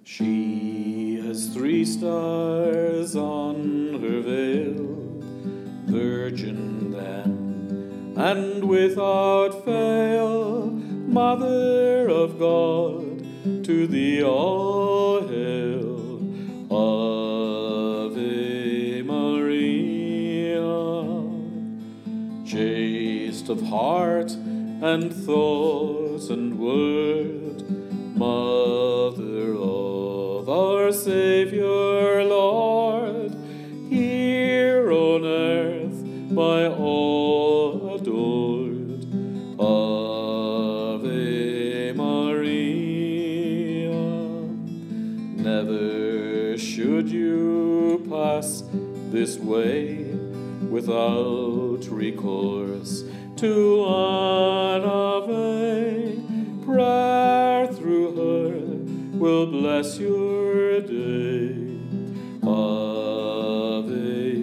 She has 3 stars on her veil, virgin then, and without fail, Mother of God, to thee all hail. Ave Maria, chaste of heart and thought and word, Mother of our Saviour Lord, here on earth by all adored. Ave Maria. Never should you pass this way without recourse to an Ave. Prayer through her will bless your day. Ave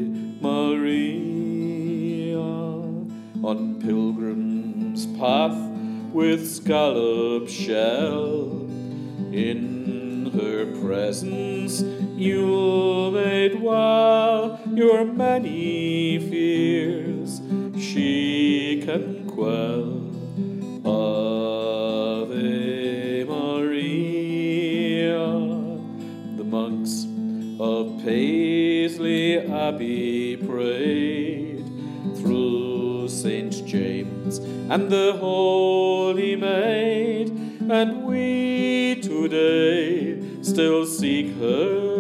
Maria. On pilgrim's path with scallop shell, in her presence you'll made well. Your many fears she can quell. Ave Maria. The monks of Paisley Abbey prayed through St. James and the Holy Maid, and we today still seek her